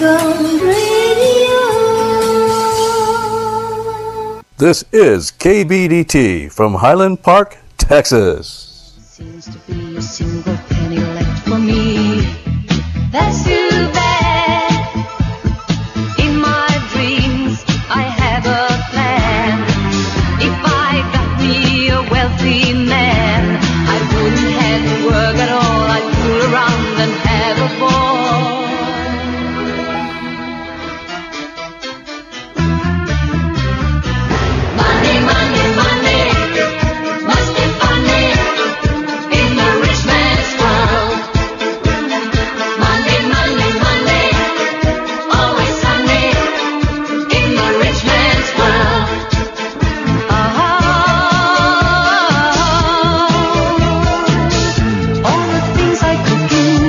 Gòn Radio. This is KBDT from Highland Park, Texas. Seems to be a single penny left for me. That's too bad. In my dreams, I have a plan. If I got me a wealthy man, I wouldn't have to work at all. I'd fool around and have a ball. Money, money, money, must be funny in the rich man's world. Money, money, money, always sunny in the rich man's world. All the things I could do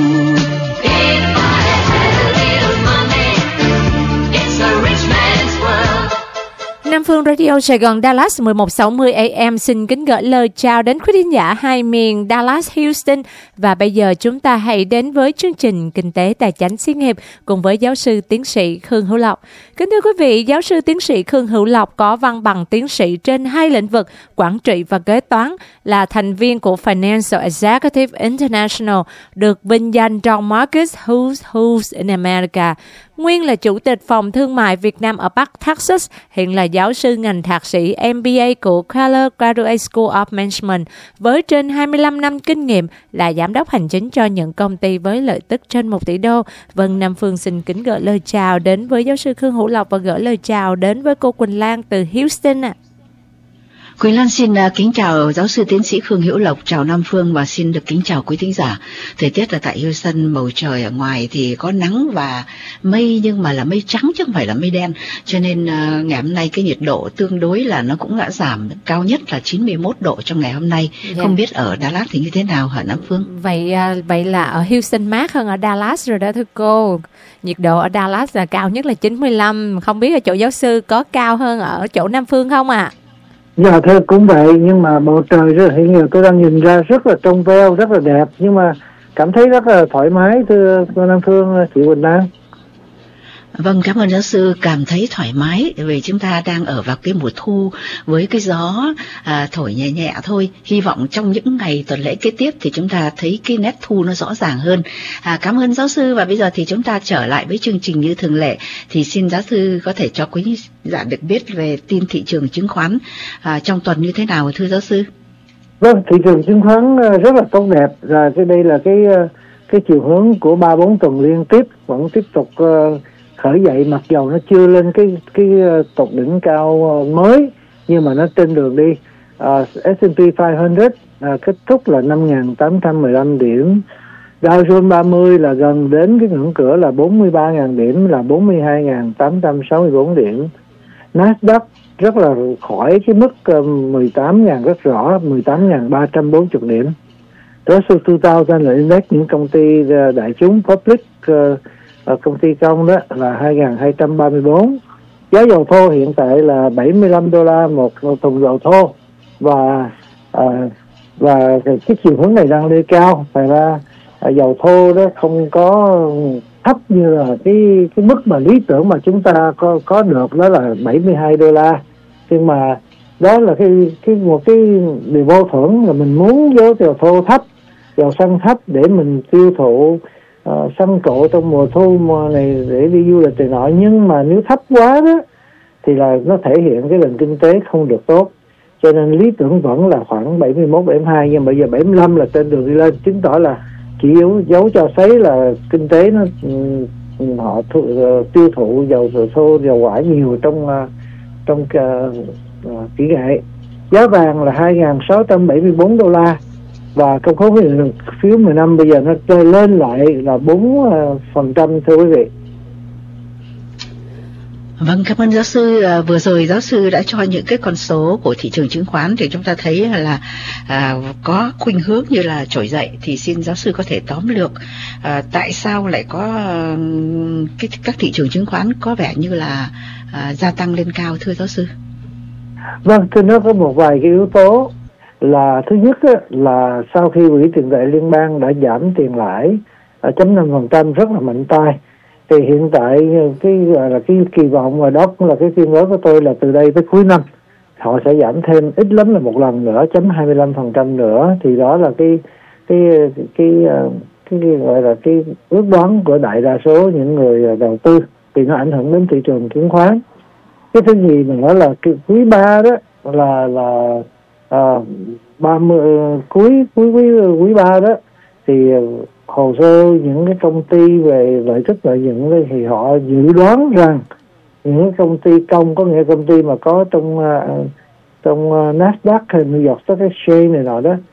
if I had a little money. It's a rich man's world. Nam Phương Radio Sài Gòn Dallas 1160 AM xin kính gửi lời chào đến quý thính giả hai miền Dallas, Houston. Và bây giờ chúng ta hãy đến với chương trình Kinh tế Tài chánh xí nghiệp cùng với giáo sư tiến sĩ Khương Hữu Lộc. Kính thưa quý vị, giáo sư tiến sĩ Khương Hữu Lộc có văn bằng tiến sĩ trên hai lĩnh vực quản trị và kế toán, là thành viên của Financial Executive International, được vinh danh trong Marcus Who's in America. Nguyên là chủ tịch phòng thương mại Việt Nam ở Bắc Texas, hiện là giáo sư ngành thạc sĩ MBA của Keller Graduate School of Management với trên 25 năm kinh nghiệm, là giám đốc hành chính cho những công ty với lợi tức trên 1 tỷ đô. Vâng, Nam Phương xin kính gửi lời chào đến với giáo sư Khương Hữu Lộc và gửi lời chào đến với cô Quỳnh Lan từ Houston ạ. Quỳnh Lan xin kính chào giáo sư tiến sĩ Khương Hữu Lộc, chào Nam Phương và xin được kính chào quý thính giả. Thời tiết là tại Houston, bầu trời ở ngoài thì có nắng và mây, nhưng mà là mây trắng chứ không phải là mây đen, cho nên ngày hôm nay cái nhiệt độ tương đối là nó cũng đã giảm, cao nhất là 91 độ trong ngày hôm nay. Không biết ở Dallas thì như thế nào hả Nam Phương? Vậy là ở Houston mát hơn ở Dallas rồi đó thưa cô. Nhiệt độ ở Dallas là cao nhất là 95. Không biết ở chỗ giáo sư có cao hơn ở chỗ Nam Phương không ạ? Dạ thưa cũng vậy, nhưng mà bầu trời rất hiện giờ tôi đang nhìn ra rất là trong veo, rất là đẹp, nhưng mà cảm thấy rất là thoải mái thưa Nam Phương, chị Quỳnh Lan. Vâng, cảm ơn giáo sư. Cảm thấy thoải mái vì chúng ta đang ở vào cái mùa thu với cái gió thổi nhẹ nhẹ thôi. Hy vọng trong những ngày tuần lễ kế tiếp thì chúng ta thấy cái nét thu nó rõ ràng hơn. Cảm ơn giáo sư, và bây giờ thì chúng ta trở lại với chương trình như thường lệ. Thì xin giáo sư có thể cho quý giả được biết về tin thị trường chứng khoán trong tuần như thế nào thưa giáo sư? Vâng, thị trường chứng khoán rất là tốt đẹp, và đây là cái chiều hướng của 3-4 tuần liên tiếp vẫn tiếp tục khởi dậy, mặc dầu nó chưa lên cái tột đỉnh cao mới, nhưng mà nó trên đường đi. S&P 500 kết thúc là 5.815 điểm, Dow Jones 30 là gần đến cái ngưỡng cửa là 43.000 điểm, là 42.864 điểm. Nasdaq rất là khỏi cái mức 18.000 rất rõ, 18.340 điểm. Russell 2000 là index những công ty đại chúng public, công ty công đó là 2.234. Giá dầu thô hiện tại là $75 một thùng dầu thô, và cái chiều hướng này đang lên cao. Phải ra dầu thô đó không có thấp như là cái mức mà lý tưởng mà chúng ta có được, đó là $72. Nhưng mà đó là một cái điều vô thưởng, là mình muốn giá dầu thô thấp, dầu xăng thấp để mình tiêu thụ xăng cộ trong mùa thu mùa này để đi du lịch này nọ. Nhưng mà nếu thấp quá đó thì là nó thể hiện cái nền kinh tế không được tốt, cho nên lý tưởng vẫn là khoảng 71-72, nhưng bây giờ 75 là trên đường đi lên, chứng tỏ là chỉ dấu cho thấy là kinh tế nó họ tiêu thụ dầu thô, dầu hỏa nhiều trong kỹ nghệ. Giá vàng là $2.674, và công khối phiếu 10 năm bây giờ nó lên lại là 4%, thưa quý vị. Vâng, cảm ơn giáo sư. Vừa rồi giáo sư đã cho những cái con số của thị trường chứng khoán thì chúng ta thấy là có khuynh hướng như là trỗi dậy. Thì xin giáo sư có thể tóm lược tại sao lại có các thị trường chứng khoán có vẻ như là gia tăng lên cao thưa giáo sư? Vâng, thưa, nó có một vài cái yếu tố. Là thứ nhất là sau khi quỹ tiền tệ liên bang đã giảm tiền lãi ở 0.5% rất là mạnh tay, Thì hiện tại cái gọi là cái kỳ vọng, và đó cũng là cái tuyên bố của tôi, là từ đây tới cuối năm họ sẽ giảm thêm ít lắm là một lần nữa, 25% nữa. Thì đó là cái gọi là cái ước đoán của đại đa số những người đầu tư, thì nó ảnh hưởng đến thị trường chứng khoán. Cái thứ gì mình nói là cái quý 3 đó là 30 quý 3 đó, thì hồ sơ những cái công ty về lợi tức lợi nhuận thì họ dự đoán rằng những cái công ty công, có nghĩa công ty mà có trong Nasdaq hay New York Stock Exchange này nọ đó,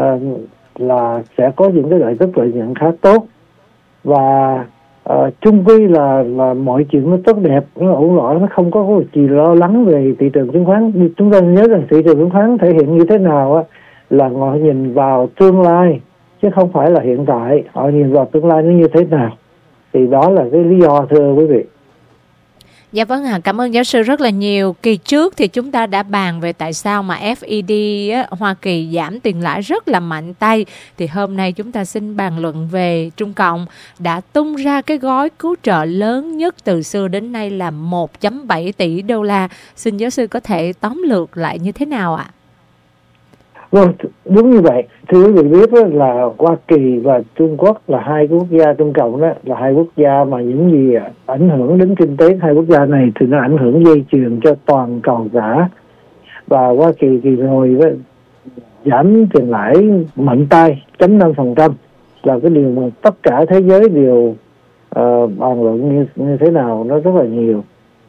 là sẽ có những cái lợi tức lợi nhuận khá tốt, và chung quy là mọi chuyện nó tốt đẹp, nó ổn định, nó không có gì lo lắng về thị trường chứng khoán. Chúng ta nhớ rằng thị trường chứng khoán thể hiện như thế nào á, là họ nhìn vào tương lai chứ không phải là hiện tại. Họ nhìn vào tương lai nó như thế nào, thì đó là cái lý do, thưa quý vị. Dạ vâng ạ, cảm ơn giáo sư rất là nhiều. Kỳ trước thì chúng ta đã bàn về tại sao mà FED Hoa Kỳ giảm tiền lãi rất là mạnh tay. Thì hôm nay chúng ta xin bàn luận về Trung Cộng đã tung ra cái gói cứu trợ lớn nhất từ xưa đến nay là 1.7 tỷ đô la. Xin giáo sư có thể tóm lược lại như thế nào ạ? Vâng, đúng như vậy. Thưa quý vị biết đó, là Hoa Kỳ và Trung Quốc là hai quốc gia, Trung Cộng đó là hai quốc gia mà những gì ảnh hưởng đến kinh tế hai quốc gia này thì nó ảnh hưởng dây chuyền cho toàn cầu cả. Và Hoa Kỳ thì rồi đó, giảm tiền lãi mạnh tay 0.5% là cái điều mà tất cả thế giới đều bàn luận như thế nào, nó rất là nhiều.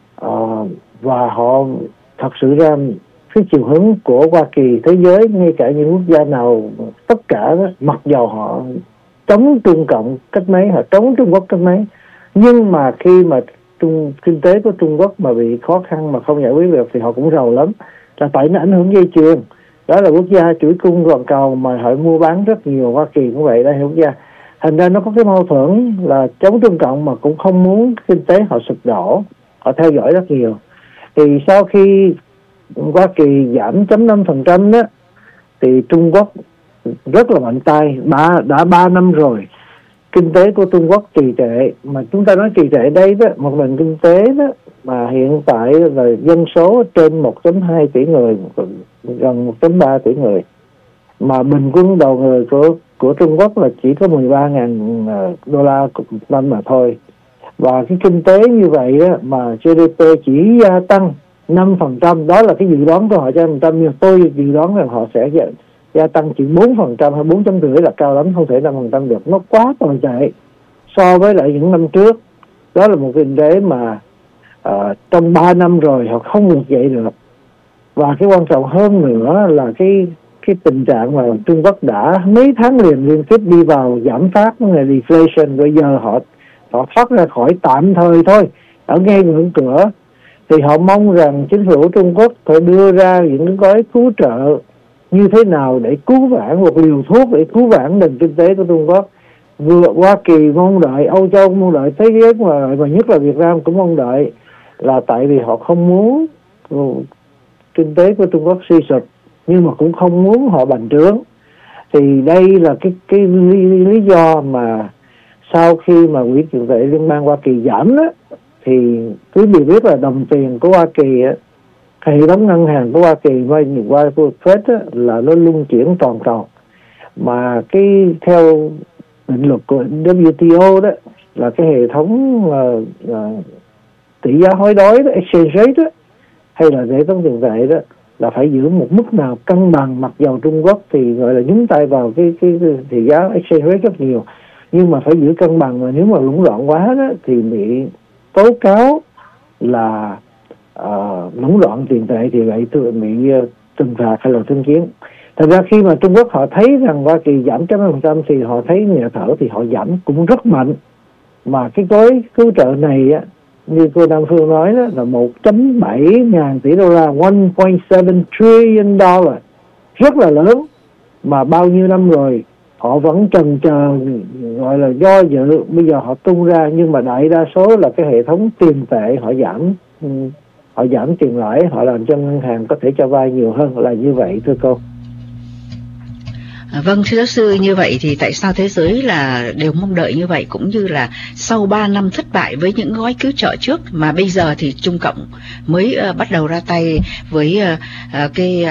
Và họ thật sự ra cái chiều hướng của Hoa Kỳ, thế giới, ngay cả những quốc gia nào, tất cả đó, mặc dầu họ chống Trung Cộng cách mấy, họ chống Trung Quốc cách mấy, nhưng mà khi mà kinh tế của Trung Quốc mà bị khó khăn mà không giải quyết được thì họ cũng giàu lắm, là tại nó ảnh hưởng dây chuyền. Đó là quốc gia chuỗi cung toàn cầu mà họ mua bán rất nhiều. Hoa Kỳ cũng vậy, đây là quốc gia. Thành ra nó có cái mâu thuẫn là chống Trung Cộng mà cũng không muốn kinh tế họ sụp đổ, họ theo dõi rất nhiều. Thì sau khi Hoa Kỳ giảm 0.5% đó, thì Trung Quốc rất là mạnh tay. Đã 3 năm rồi kinh tế của Trung Quốc trì trệ. Mà chúng ta nói trì trệ đây đó, một nền kinh tế đó mà hiện tại là dân số trên 1.2 tỷ người, gần 1.3 tỷ người, mà bình quân đầu người của Trung Quốc là chỉ có 13.000 đô la một năm mà thôi. Và cái kinh tế như vậy đó, mà GDP chỉ gia tăng 5%, đó là cái dự đoán của họ cho 5%, nhưng tôi dự đoán rằng họ sẽ gia tăng chỉ 4% hay 4.5% là cao lắm, không thể 5% được. Nó quá tồi tệ so với lại những năm trước. Đó là một kinh tế mà trong 3 năm rồi họ không được dậy được. Và cái quan trọng hơn nữa là cái tình trạng mà Trung Quốc đã mấy tháng liên tiếp đi vào giảm phát, là deflation, bây giờ họ thoát ra khỏi tạm thời thôi, ở ngay ngưỡng cửa. Thì họ mong rằng chính phủ Trung Quốc phải đưa ra những cái gói cứu trợ như thế nào để cứu vãn, một liều thuốc để cứu vãn nền kinh tế của Trung Quốc. Vừa Hoa Kỳ mong đợi, Âu Châu mong đợi, thế giới mà nhất là Việt Nam cũng mong đợi, là tại vì họ không muốn kinh tế của Trung Quốc suy sụp, nhưng mà cũng không muốn họ bành trướng. Thì đây là cái lý do mà sau khi mà quỹ tiền tệ liên bang Hoa Kỳ giảm đó, thì quý vị biết là đồng tiền của Hoa Kỳ á, hệ thống ngân hàng của Hoa Kỳ qua Fed á, là nó luân chuyển toàn cầu. Mà cái theo định luật của WTO đó là cái hệ thống tỷ giá hối đoái đó, exchange rate đó, hay là hệ thống tiền tệ đó, là phải giữ một mức nào cân bằng. Mặc dầu Trung Quốc thì gọi là nhúng tay vào cái tỷ giá exchange rate rất nhiều, nhưng mà phải giữ cân bằng. Mà nếu mà lũng loạn quá đó thì bị tố cáo là lũng loạn tiền tệ, thì vậy bị trừng phạt hay là thương chiến. Thật ra khi mà Trung Quốc họ thấy rằng Hoa Kỳ giảm 0.5% thì họ thấy nhẹ thở, thì họ giảm cũng rất mạnh. Mà cái gói cứu trợ này á, như cô Nam Phương nói đó, là 1.7 ngàn tỷ đô la, 1.7 trillion dollar, rất là lớn. Mà bao nhiêu năm rồi họ vẫn chần chờ, gọi là do dự, bây giờ họ tung ra. Nhưng mà đại đa số là cái hệ thống tiền tệ họ giảm tiền lãi, họ làm cho ngân hàng có thể cho vay nhiều hơn, là như vậy thưa cô. Vâng, thưa giáo sư, như vậy thì tại sao thế giới là đều mong đợi như vậy, cũng như là sau 3 năm thất bại với những gói cứu trợ trước mà bây giờ thì Trung Cộng mới bắt đầu ra tay với cái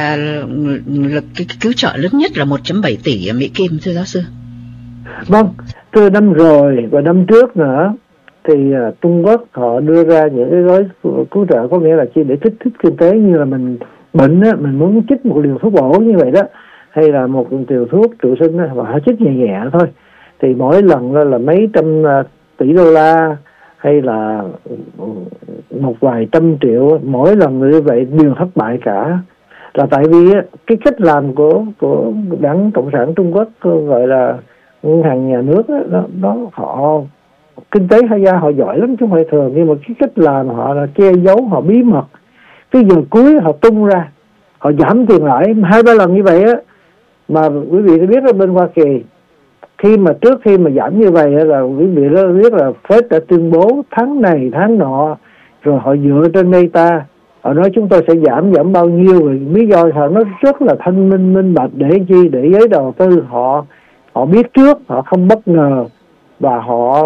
cứu trợ lớn nhất là 1.7 tỷ Mỹ Kim, thưa giáo sư? Vâng, từ năm rồi và năm trước nữa thì Trung Quốc họ đưa ra những cái gói cứu trợ, có nghĩa là chỉ để kích thích kinh tế, như là mình bệnh á, mình muốn chích một liều thuốc bổ như vậy đó, hay là một liều thuốc trụ sinh á, họ chích nhẹ nhẹ thôi, thì mỗi lần là mấy trăm tỷ đô la hay là một vài trăm triệu, mỗi lần như vậy đều thất bại cả. Là tại vì cái cách làm của Đảng Cộng sản Trung Quốc, gọi là ngân hàng nhà nước đó, họ kinh tế hay ra họ giỏi lắm chứ không phải thường, nhưng mà cái cách làm họ là che giấu, họ bí mật, cái giờ cuối họ tung ra, họ giảm tiền lãi 2-3 lần như vậy á. Mà quý vị biết là bên Hoa Kỳ trước khi mà giảm như vậy là quý vị biết là Fed đã tuyên bố tháng này tháng nọ, rồi họ dựa trên data, họ nói chúng tôi sẽ giảm bao nhiêu, rồi lý do họ nó rất là thanh minh bạch, để chi, để giới đầu tư họ biết trước, họ không bất ngờ, và họ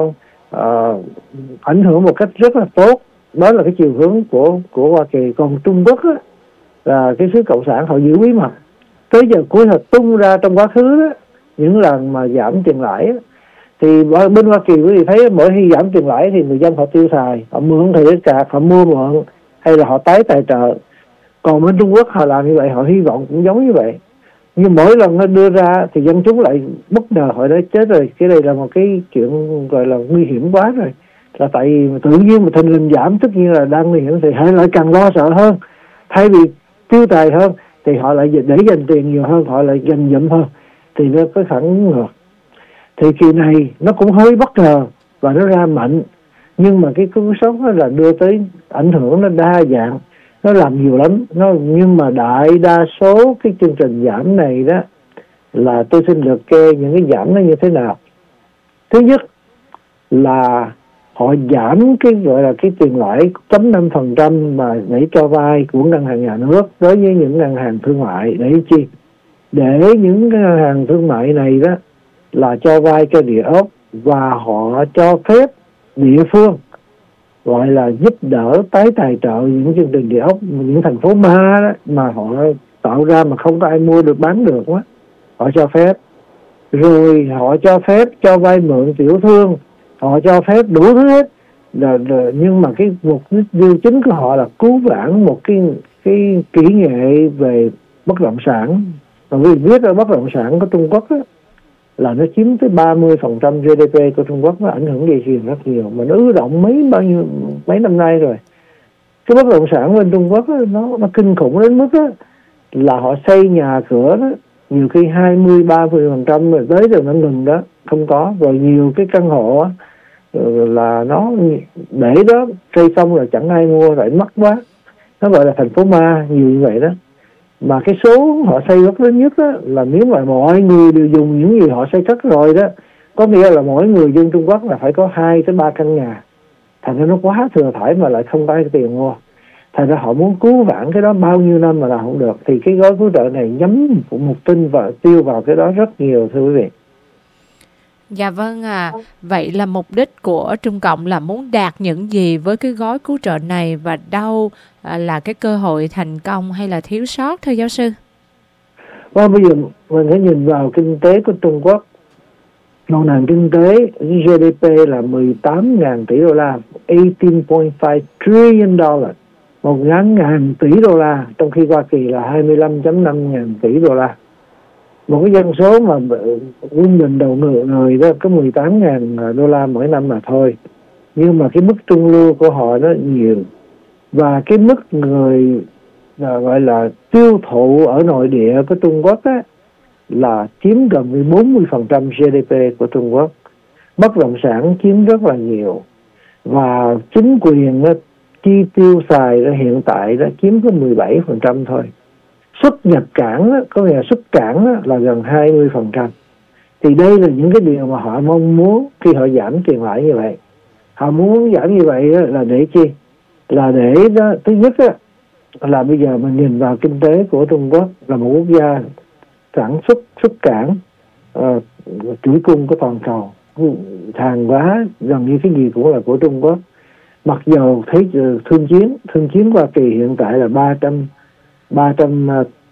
ảnh hưởng một cách rất là tốt. Đó là cái chiều hướng của Hoa Kỳ. Còn Trung Quốc á, là cái xứ cộng sản, họ giữ bí mật, tới giờ cuối họ tung ra trong quá khứ đó, những lần mà giảm tiền lãi á, thì bên Hoa Kỳ quý vị thấy mỗi khi giảm tiền lãi thì người dân họ tiêu xài, họ mượn thời gian cạc, họ mua mượn, hay là họ tái tài trợ. Còn bên Trung Quốc họ làm như vậy, họ hy vọng cũng giống như vậy, nhưng mỗi lần nó đưa ra thì dân chúng lại bất ngờ, họ nói chết rồi, cái này là một cái chuyện gọi là nguy hiểm quá rồi. Là tại vì tự nhiên mà thình lình giảm, tất nhiên là đang nguy hiểm, thì họ lại càng lo sợ hơn, thay vì tiêu tài hơn thì họ lại để dành tiền nhiều hơn, họ lại dành dụm hơn, thì nó có phản ứng ngược. Thì kỳ này nó cũng hơi bất ngờ và nó ra mạnh, nhưng mà cái cú sốc đó là đưa tới ảnh hưởng nó đa dạng, nó làm nhiều lắm. Nhưng mà đại đa số cái chương trình giảm này đó là tôi xin liệt kê những cái giảm nó như thế nào. Thứ nhất là họ giảm cái gọi là cái tiền lãi 0.5% mà để cho vay của ngân hàng nhà nước đối với những ngân hàng thương mại. Để chi? Để những cái ngân hàng thương mại này đó là cho vay cho địa ốc, và họ cho phép địa phương gọi là giúp đỡ tái tài trợ những chương trình địa ốc, những thành phố ma đó mà họ tạo ra mà không có ai mua được, bán được quá, họ cho phép. Rồi họ cho phép cho vay mượn tiểu thương, họ cho phép đủ thứ hết. Nhưng mà cái mục tiêu chính của họ là cứu vãn một cái kỹ nghệ về bất động sản. Và vì biết là bất động sản của Trung Quốc á, là nó chiếm tới 30% GDP của Trung Quốc, nó ảnh hưởng dây chuyền rất nhiều, mà nó ứ động mấy năm nay rồi. Cái bất động sản bên Trung Quốc á, nó kinh khủng đến mức á, là họ xây nhà cửa đó nhiều khi 20-30% rồi tới rồi nó ngừng đó, không có. Rồi nhiều cái căn hộ á, là nó để đó xây xong rồi chẳng ai mua, lại mắc quá, nó gọi là thành phố ma, nhiều như vậy đó. Mà cái số họ xây rất lớn nhất đó, là nếu mà mọi người đều dùng những gì họ xây cất rồi đó, có nghĩa là mỗi người dân Trung Quốc là phải có 2-3 căn nhà. Thành ra nó quá thừa thải mà lại không có tiền mua. Thành ra họ muốn cứu vãn cái đó bao nhiêu năm mà làm không được. Thì cái gói cứu trợ này nhắm mục tinh và tiêu vào cái đó rất nhiều, thưa quý vị. Dạ vâng vậy là mục đích của Trung Cộng là muốn đạt những gì với cái gói cứu trợ này, và đâu là cái cơ hội thành công hay là thiếu sót, thưa giáo sư? Bây giờ mình hãy nhìn vào kinh tế của Trung Quốc. Một nền kinh tế GDP là 18.000 tỷ đô la, 18.5 trillion dollar, 1.000 tỷ đô la, trong khi Hoa Kỳ là 25.5 ngàn tỷ đô la. Một cái dân số mà trung bình đầu người đó có 18.000 đô la mỗi năm mà thôi. Nhưng mà cái mức trung lưu của họ nó nhiều. Và cái mức người gọi là tiêu thụ ở nội địa của Trung Quốc á, là chiếm gần 40% GDP của Trung Quốc. Bất động sản chiếm rất là nhiều. Và chính quyền đó, chi tiêu xài hiện tại đó chiếm có 17% thôi. Xuất nhập cảng đó, có nghĩa là xuất cảng đó, là gần 20%. Thì đây là những cái điều mà họ mong muốn khi họ giảm tiền lãi như vậy. Họ muốn giảm như vậy đó, là để chi? Là để đó, thứ nhất đó, là bây giờ mình nhìn vào kinh tế của Trung Quốc là một quốc gia sản xuất cảng chuỗi cung của toàn cầu. Hàng hóa gần như cái gì cũng là của Trung Quốc. Mặc dù thấy thương chiến Hoa Kỳ hiện tại là 300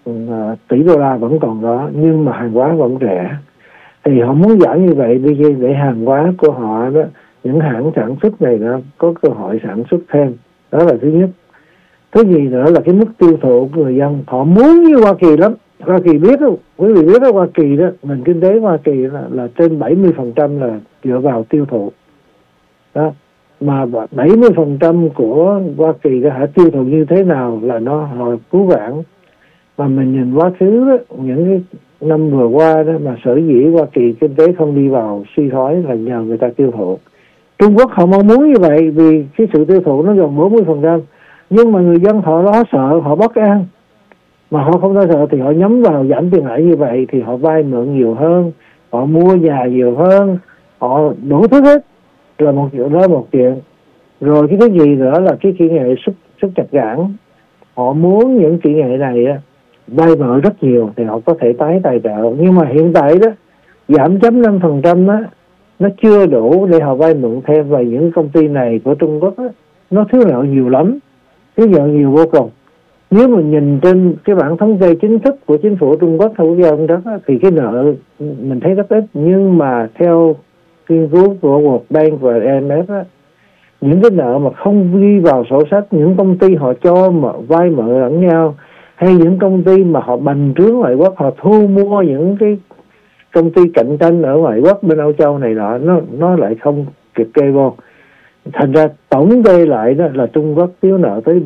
tỷ đô la vẫn còn đó, nhưng mà hàng hóa vẫn rẻ. Thì họ muốn giảm như vậy để hàng hóa của họ đó, những hãng sản xuất này nó có cơ hội sản xuất thêm. Đó là thứ nhất. Thứ gì nữa là cái mức tiêu thụ của người dân. Họ muốn như Hoa Kỳ lắm. Hoa Kỳ biết không? Quý vị biết đó, Hoa Kỳ đó, nền kinh tế Hoa Kỳ là trên 70% là dựa vào tiêu thụ. Đó. Mà 70% của Hoa Kỳ đó, tiêu thụ như thế nào là họ cứu vãn. Mà mình nhìn quá khứ đó, những cái năm vừa qua đó mà sở dĩ Hoa Kỳ kinh tế không đi vào suy thoái là nhờ người ta tiêu thụ. Trung Quốc họ mong muốn như vậy vì cái sự tiêu thụ nó gần 40%. Nhưng mà người dân họ lo sợ, họ bất an. Mà họ không lo sợ thì họ nhắm vào giảm tiền lãi như vậy thì họ vay mượn nhiều hơn, họ mua nhà nhiều hơn, họ đủ thứ hết. Là một chuyện. Rồi cái gì nữa là cái kỹ nghệ xuất nhập cảng. Họ muốn những kỹ nghệ này á, vay mượn rất nhiều thì họ có thể tái tài trợ. Nhưng mà hiện tại đó giảm 5% đó, nó chưa đủ để họ vay mượn thêm. Và những công ty này của Trung Quốc đó, nó thiếu nợ nhiều lắm, thiếu nợ nhiều vô cùng. Nếu mình nhìn trên cái bảng thống kê chính thức của chính phủ Trung Quốc hay quốc gia Trung Quốc thì cái nợ mình thấy rất ít. Nhưng mà theo nghiên cứu của World Bank và IMF á, những cái nợ mà không đi vào sổ sách, những công ty họ cho mà vay mượn lẫn nhau, hay những công ty mà họ bành trướng ngoại quốc, họ thu mua những cái công ty cạnh tranh ở ngoại quốc bên Âu Châu này nọ, nó lại không kịp kê vô. Thành ra tổng kê lại đó là Trung Quốc thiếu nợ tới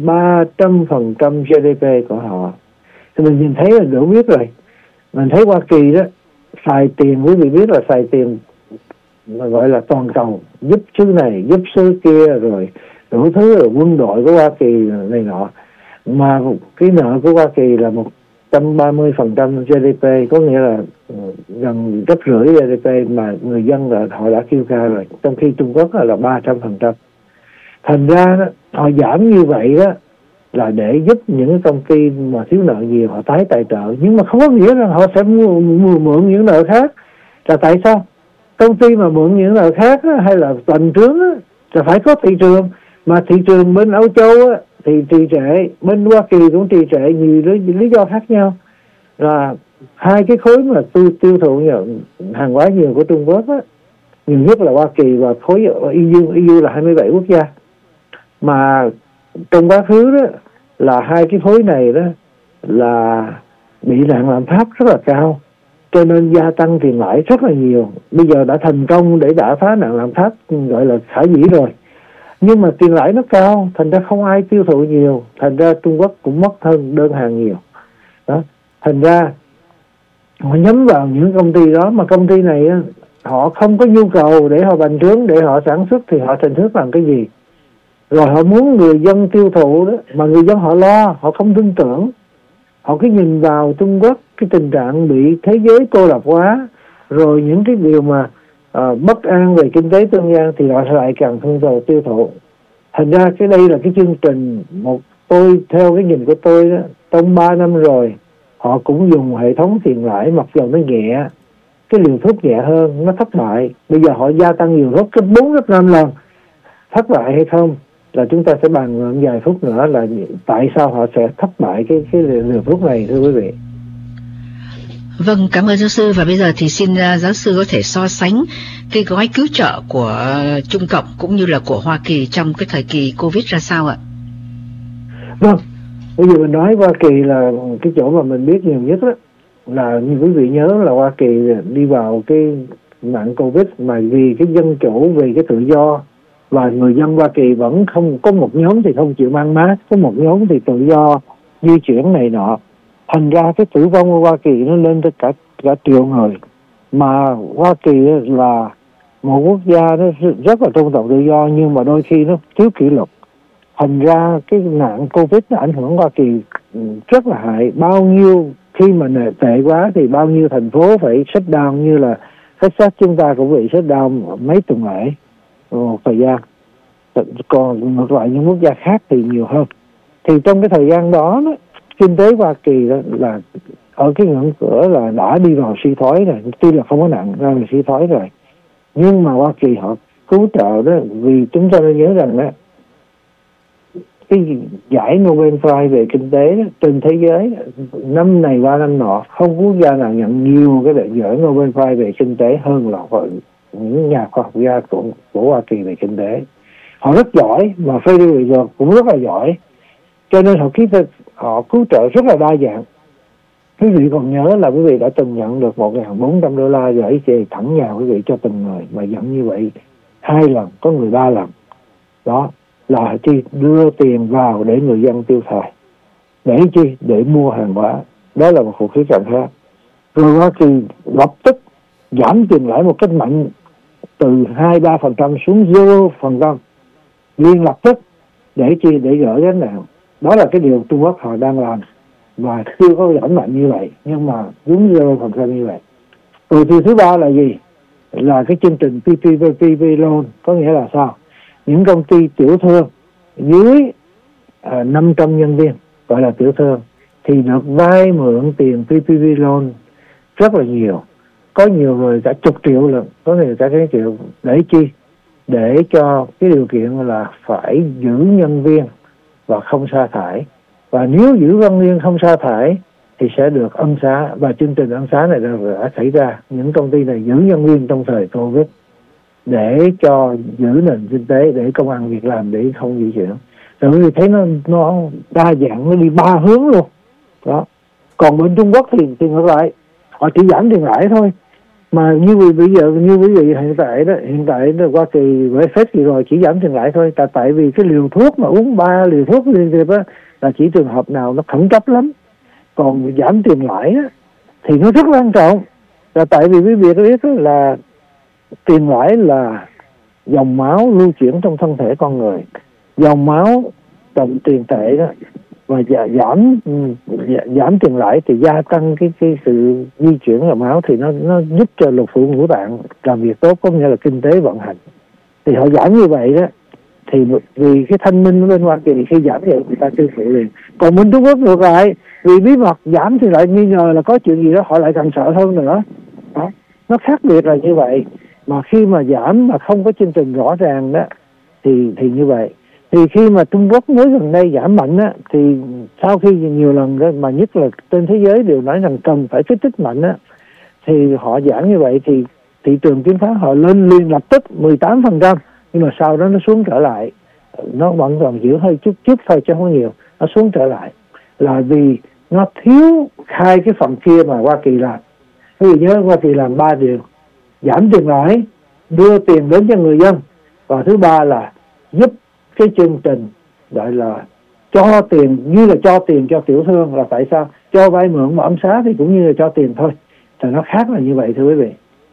300% GDP của họ. Thì mình nhìn thấy là đủ biết rồi. Mình thấy Hoa Kỳ đó xài tiền, quý vị biết là xài tiền mà gọi là toàn cầu, giúp xứ này, giúp xứ kia, rồi đủ thứ, rồi quân đội của Hoa Kỳ này nọ. Mà cái nợ của Hoa Kỳ là 130% GDP, có nghĩa là gần gấp rưỡi GDP, mà người dân là họ đã kêu ca rồi, trong khi Trung Quốc là 300%. Thành ra đó, họ giảm như vậy đó là để giúp những công ty mà thiếu nợ nhiều họ tái tài trợ. Nhưng mà không có nghĩa là họ sẽ mượn những nợ khác. Là tại sao? Công ty mà mượn những nợ khác đó, hay là bành trướng đó, là phải có thị trường. Mà thị trường bên Âu Châu á, thì trì trệ, bên Hoa Kỳ cũng trì trệ nhiều lý do khác nhau. Là hai cái khối mà tiêu thụ hàng hóa nhiều của Trung Quốc á, nhiều nhất là Hoa Kỳ và khối EU là 27 quốc gia. Mà trong quá khứ đó là hai cái khối này đó là bị nạn lạm phát rất là cao, cho nên gia tăng tiền lãi rất là nhiều. Bây giờ đã thành công để đả phá nạn lạm phát gọi là khả dĩ rồi. Nhưng mà tiền lãi nó cao, thành ra không ai tiêu thụ nhiều, thành ra Trung Quốc cũng mất hơn đơn hàng nhiều. Đó. Thành ra họ nhắm vào những công ty đó, mà công ty này họ không có nhu cầu để họ bành trướng, để họ sản xuất, thì họ sản xuất làm cái gì? Rồi họ muốn người dân tiêu thụ đó, mà người dân họ lo, họ không tin tưởng. Họ cứ nhìn vào Trung Quốc, cái tình trạng bị thế giới cô lập hóa, rồi những cái điều mà bất an về kinh tế tương gian, thì họ lại càng không vào tiêu thụ. Thành ra cái đây là cái chương trình tôi theo cái nhìn của tôi đó, trong 3 năm rồi họ cũng dùng hệ thống tiền lãi, mặc dù nó nhẹ, cái liều thuốc nhẹ hơn, nó thất bại. Bây giờ họ gia tăng liều thuốc gấp 4 gấp 5 lần. Thất bại hay không là chúng ta sẽ bàn luận vài phút nữa là tại sao họ sẽ thất bại cái liều thuốc này, thưa quý vị. Vâng, cảm ơn giáo sư. Và bây giờ thì xin giáo sư có thể so sánh cái gói cứu trợ của Trung Cộng cũng như là của Hoa Kỳ trong cái thời kỳ Covid ra sao ạ? Vâng, bây giờ mình nói Hoa Kỳ là cái chỗ mà mình biết nhiều nhất đó, là như quý vị nhớ là Hoa Kỳ đi vào cái nạn Covid mà vì cái dân chủ, vì cái tự do, và người dân Hoa Kỳ vẫn không có một nhóm thì không chịu mang mác, có một nhóm thì tự do di chuyển này nọ. Thành ra cái tử vong của Hoa Kỳ nó lên tới cả triệu người. Mà Hoa Kỳ là một quốc gia nó rất là tôn trọng tự do, nhưng mà đôi khi nó thiếu kỷ luật. Thành ra cái nạn Covid nó ảnh hưởng Hoa Kỳ rất là hại. Bao nhiêu khi mà tệ quá thì bao nhiêu thành phố phải shut down, như là Texas chúng ta cũng bị shut down mấy tuần lễ một thời gian. Còn ngược lại những quốc gia khác thì nhiều hơn. Thì trong cái thời gian đó, kinh tế Hoa Kỳ đó là ở cái ngưỡng cửa là đã đi vào suy thoái rồi, tuy là không có nặng ra là suy thoái rồi, nhưng mà Hoa Kỳ họ cứu trợ đó, vì chúng ta nên nhớ rằng đó, cái giải Nobel Prize về kinh tế đó, trên thế giới năm này qua năm nọ không quốc gia nào nhận nhiều cái giải Nobel Prize về kinh tế hơn là những nhà khoa học gia của Hoa Kỳ về kinh tế. Họ rất giỏi, mà Federal Reserve cũng rất là giỏi, cho nên họ cứu trợ rất là đa dạng. Quý vị còn nhớ là quý vị đã từng nhận được $1.400 gửi về thẳng nhà quý vị cho từng người, mà nhận như vậy 2 lần, có người 3 lần. Đó là chi? Đưa tiền vào để người dân tiêu xài. Để chi? Để mua hàng hóa. Đó là một cuộc khía cạnh khác. Rồi Hoa Kỳ lập tức giảm tiền lãi một cách mạnh, từ 2-3% xuống 0%, liên lập tức. Để chi? Để gỡ gánh nặng. Đó là cái điều Trung Quốc họ đang làm, và chưa có giảm mạnh như vậy, nhưng mà đúng 0% như vậy. Rồi thứ ba là gì? Là cái chương trình PPP loan. Có nghĩa là sao? Những công ty tiểu thương dưới 500 nhân viên, gọi là tiểu thương, thì được vay mượn tiền PPP loan rất là nhiều. Có nhiều người cả chục triệu lần, có người cả cái triệu. Để chi? Để cho cái điều kiện là phải giữ nhân viên và không sa thải. Và nếu giữ nhân viên không sa thải thì sẽ được ân xá. Và chương trình ân xá này đã xảy ra. Những công ty này giữ nhân viên trong thời Covid để cho giữ nền kinh tế, để công ăn việc làm, để không di chuyển. Rồi quý vị thấy nó đa dạng, nó đi 3 hướng luôn. Đó. Còn bên Trung Quốc thì ngược lại, họ chỉ giảm tiền lãi thôi. Mà như bây giờ, như quý vị hiện tại đó Hoa Kỳ với Fed gì rồi chỉ giảm tiền lãi thôi. Tại vì cái liều thuốc mà uống 3 liều thuốc liên tiếp á, là chỉ trường hợp nào nó khẩn cấp lắm. Còn giảm tiền lãi á, thì nó rất quan trọng. Là tại vì quý vị biết là tiền lãi là dòng máu lưu chuyển trong thân thể con người. Dòng máu đồng tiền tệ đó, và giảm tiền lãi thì gia tăng cái sự di chuyển dòng máu, thì nó giúp cho lục phủ ngũ tạng làm việc tốt, có nghĩa là kinh tế vận hành. Thì họ giảm như vậy đó, thì vì cái thanh minh bên Hoa Kỳ khi giảm vậy người ta tiêu thụ liền. Còn bên Trung Quốc ngược lại, vì bí mật giảm thì lại nghi ngờ là có chuyện gì đó, họ lại càng sợ hơn nữa. Đó. Nó khác biệt là như vậy. Mà khi mà giảm mà không có chương trình rõ ràng đó thì như vậy. Thì khi mà Trung Quốc mới gần đây giảm mạnh á, thì sau khi nhiều lần đó, mà nhất là trên thế giới đều nói rằng cần phải kích thích mạnh á, thì họ giảm như vậy thì thị trường chứng khoán họ lên liền lập tức 18%, nhưng mà sau đó nó xuống trở lại. Nó vẫn còn giữ hơi chút thôi chứ không nhiều. Nó xuống trở lại là vì nó thiếu hai cái phần kia mà Hoa Kỳ làm. Quý vị nhớ Hoa Kỳ làm 3 điều: giảm tiền lãi, đưa tiền đến cho người dân, và thứ ba là giúp cái chương trình gọi là cho tiền, như là cho tiền cho tiểu thương. Là tại sao? Cho vay mượn mà ân xá thì cũng như là cho tiền thôi. Thì nó khác là như vậy thưa quý vị.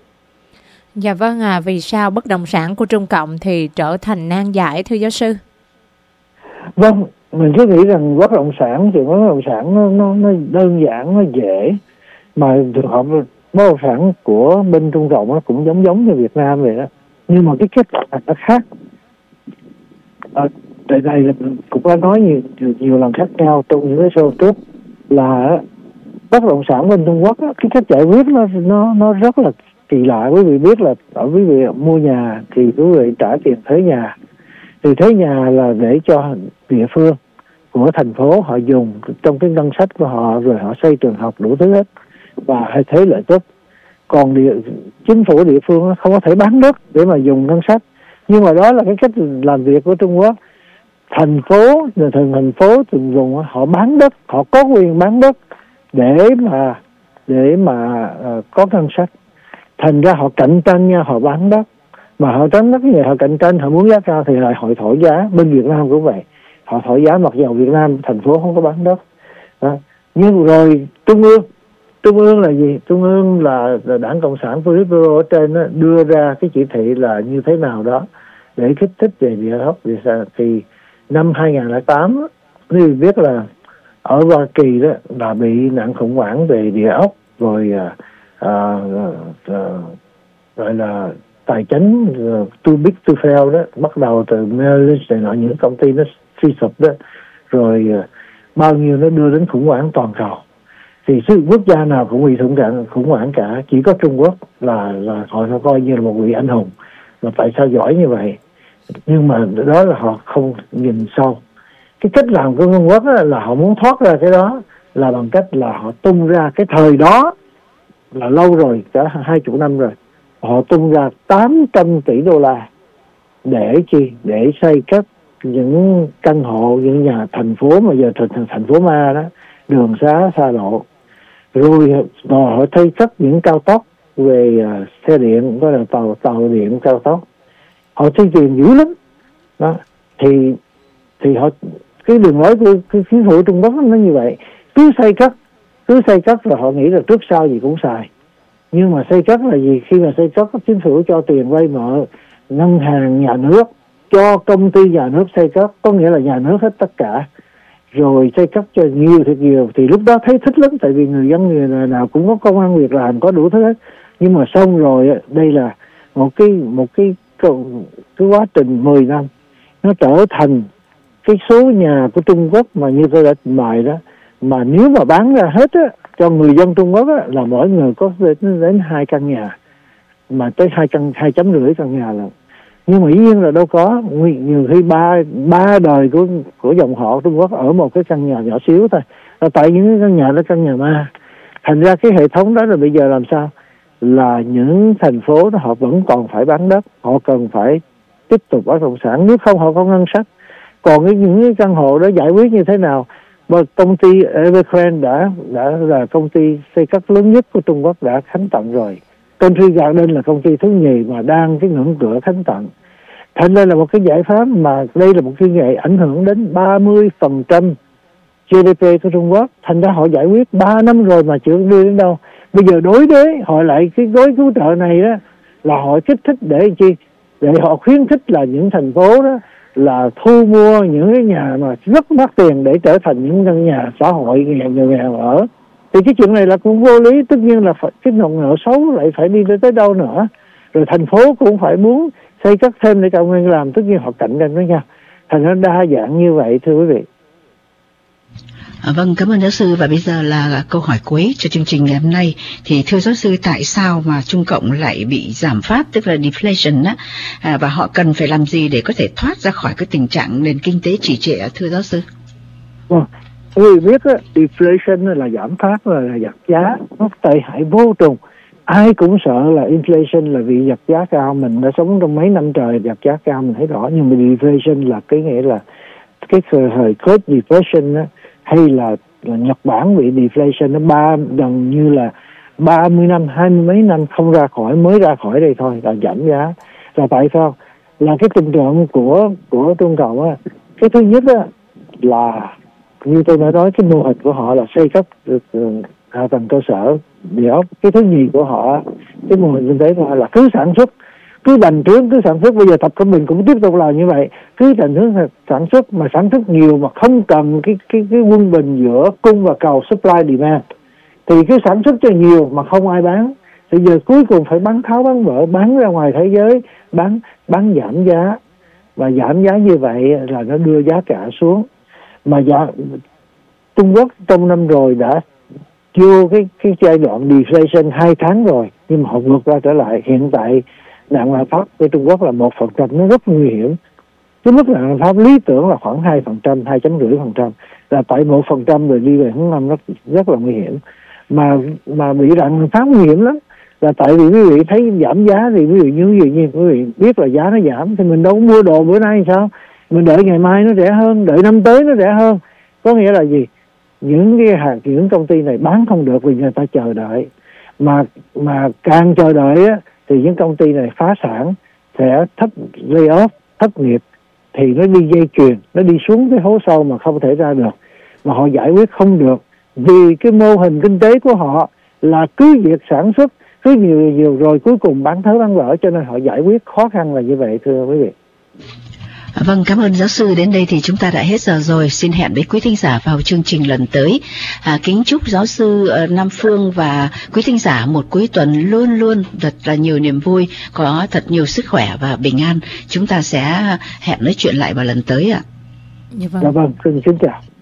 Dạ vâng, vì sao bất động sản của Trung Cộng thì trở thành nan giải thưa giáo sư? Vâng, mình cứ nghĩ rằng bất động sản, chuyện bất động sản nó đơn giản, nó dễ. Mà trường hợp bất động sản của bên Trung Cộng nó cũng giống như Việt Nam vậy đó. Nhưng mà cái kết quả nó khác. Tại đây là cũng đã nói nhiều lần khác nhau trong những cái show trước, là bất động sản bên Trung Quốc cái cách giải quyết nó rất là kỳ lạ. Quý vị biết là ở quý vị mua nhà thì quý vị trả tiền thuế nhà, thì thuế nhà là để cho địa phương của thành phố họ dùng trong cái ngân sách của họ, rồi họ xây trường học đủ thứ hết và hay thuế lợi tức. Còn chính phủ địa phương không có thể bán đất để mà dùng ngân sách. Nhưng mà đó là cái cách làm việc của Trung Quốc. Thành phố thường dùng họ bán đất, họ có quyền bán đất để mà có ngân sách. Thành ra họ cạnh tranh nha, họ bán đất, mà họ bán đất như họ cạnh tranh, họ muốn giá cao thì lại họ thổi giá. Bên Việt Nam cũng vậy, họ thổi giá mặc dù Việt Nam thành phố không có bán đất. Đó. Nhưng rồi Trung ương là gì? Trung ương là Đảng Cộng sản Politburo ở trên đó, đưa ra cái chỉ thị là như thế nào đó để kích thích về địa ốc. Thì năm 2008 quý vị biết là ở Hoa Kỳ đó là bị nạn khủng hoảng về địa ốc, rồi gọi là tài chính too big to fail đó, bắt đầu từ Merrill Lynch này nọ, những công ty nó suy sụp đó, rồi bao nhiêu nó đưa đến khủng hoảng toàn cầu. thì quốc gia nào cũng bị khủng hoảng cả, chỉ có Trung Quốc là họ coi như là một vị anh hùng. Mà tại sao giỏi như vậy? Nhưng mà đó là họ không nhìn sâu. Cái cách làm của Trung Quốc là họ muốn thoát ra cái đó là bằng cách là họ tung ra cái thời đó là lâu rồi, cả 20 năm rồi, họ tung ra 800 tỷ đô la để chi? Để xây cất những căn hộ, những nhà thành phố mà giờ thành phố ma đó, đường xá xa lộ, rồi họ xây cất những cao tốc về xe điện, gọi là tàu điện cao tốc. Họ xây tiền dữ lắm đó. Thì họ, cái đường lối của cái chính phủ Trung Quốc nó như vậy, cứ xây cất rồi họ nghĩ là trước sau gì cũng xài. Nhưng mà xây cất là gì? Khi mà xây cất, chính phủ cho tiền vay mượn, ngân hàng nhà nước cho công ty nhà nước xây cất, có nghĩa là nhà nước hết tất cả, rồi xây cất cho nhiều thật nhiều. Thì lúc đó thấy thích lắm, tại vì người dân người nào cũng có công ăn việc làm, có đủ thứ hết. Nhưng mà xong rồi đây là một cái quá trình 10 năm, nó trở thành cái số nhà của Trung Quốc mà như tôi đã trình bày đó, mà nếu mà bán ra hết á, cho người dân Trung Quốc á, là mỗi người có đến 2 căn nhà, mà tới 2,5 căn nhà là. Nhưng mà dĩ nhiên là đâu có, nhiều khi ba đời của dòng họ Trung Quốc ở một cái căn nhà nhỏ xíu thôi, là tại những cái căn nhà đó căn nhà ma. Thành ra cái hệ thống đó là bây giờ làm sao? Là những thành phố đó họ vẫn còn phải bán đất, họ cần phải tiếp tục bất động sản, nếu không họ có ngân sách. Còn những cái căn hộ đó giải quyết như thế nào? Công ty Evergrande đã là công ty xây cất lớn nhất của Trung Quốc đã khánh tận rồi. Country Garden là công ty thứ nhì mà đang cái ngưỡng cửa khánh tận. Thành ra là một cái giải pháp mà đây là một cái nghề ảnh hưởng đến 30% GDP của Trung Quốc. Thành ra họ giải quyết 3 năm rồi mà chưa đưa đến đâu. Bây giờ đối với họ lại cái gói cứu trợ này đó là họ kích thích để chi? Để họ khuyến khích là những thành phố đó là thu mua những cái nhà mà rất mắc tiền để trở thành những căn nhà xã hội người nghèo ở. Thì cái chuyện này là cũng vô lý, tất nhiên là cái nợ xấu lại phải đi tới đâu nữa. Rồi thành phố cũng phải muốn xây cất thêm để công nhân làm, tất nhiên họ cạnh tranh với nhau. Thành ra đa dạng như vậy thưa quý vị. Vâng, cảm ơn giáo sư. Và bây giờ là câu hỏi cuối cho chương trình ngày hôm nay. Thì thưa giáo sư, tại sao mà Trung Cộng lại bị giảm phát, tức là deflation á, và họ cần phải làm gì để có thể thoát ra khỏi cái tình trạng nền kinh tế trì trệ, thưa giáo sư? Vâng, quý vị biết á, deflation là giảm phát, là giật giá, nó tệ hại vô cùng. Ai cũng sợ là inflation là vì giật giá cao, mình đã sống trong mấy năm trời giật giá cao mình thấy rõ. Nhưng mà deflation là cái nghĩa là cái thời Great Depression á, hay là Nhật Bản bị deflation nó gần như là 30 năm, 20 mấy năm không ra khỏi, mới ra khỏi đây thôi là giảm giá. Là tại sao? Là cái tình trạng của Trung Cộng á, cái thứ nhất á là như tôi đã nói, cái mô hình của họ là xây cất hạ tầng cơ sở địa ốc. Cái thứ nhì của họ, cái mô hình kinh tế của họ là cứ sản xuất, cứ bành trướng, cứ sản xuất. Bây giờ Tập Cận Bình cũng tiếp tục làm như vậy, cứ bành trướng sản xuất, mà sản xuất nhiều mà không cần cái quân bình giữa cung và cầu, supply demand, thì cứ sản xuất cho nhiều mà không ai bán. Thì giờ cuối cùng phải bán tháo bán vỡ, bán ra ngoài thế giới, bán giảm giá. Và giảm giá như vậy là nó đưa giá cả xuống. Mà Trung Quốc trong năm rồi đã vô cái giai đoạn deflation 2 tháng rồi, nhưng mà họ vượt ra trở lại. Hiện tại nạn lạm phát của Trung Quốc là 1%, nó rất nguy hiểm. Cái mức lạm phát lý tưởng là khoảng 2%, 2,5%, là tại 1% rồi đi về hướng năm rất là nguy hiểm. Mà bị lạm phát nguy hiểm lắm, là tại vì quý vị thấy giảm giá thì quý vị như gì nhiên, quý vị biết là giá nó giảm thì mình đâu có mua đồ bữa nay sao? Mình đợi ngày mai nó rẻ hơn, đợi năm tới nó rẻ hơn. Có nghĩa là gì? Những công ty này bán không được vì người ta chờ đợi. Mà càng chờ đợi á, thì những công ty này phá sản, sẽ lay off, thất nghiệp, thì nó đi dây chuyền, nó đi xuống cái hố sâu mà không thể ra được. Mà họ giải quyết không được, vì cái mô hình kinh tế của họ là cứ việc sản xuất, cứ nhiều rồi cuối cùng bán thớ bán vỡ, cho nên họ giải quyết khó khăn là như vậy thưa quý vị. Vâng, cảm ơn giáo sư. Đến đây thì chúng ta đã hết giờ rồi. Xin hẹn với quý thính giả vào chương trình lần tới. Kính chúc giáo sư Nam Phương và quý thính giả một cuối tuần luôn luôn thật là nhiều niềm vui, có thật nhiều sức khỏe và bình an. Chúng ta sẽ hẹn nói chuyện lại vào lần tới ạ. Dạ vâng. Dạ vâng, xin chào.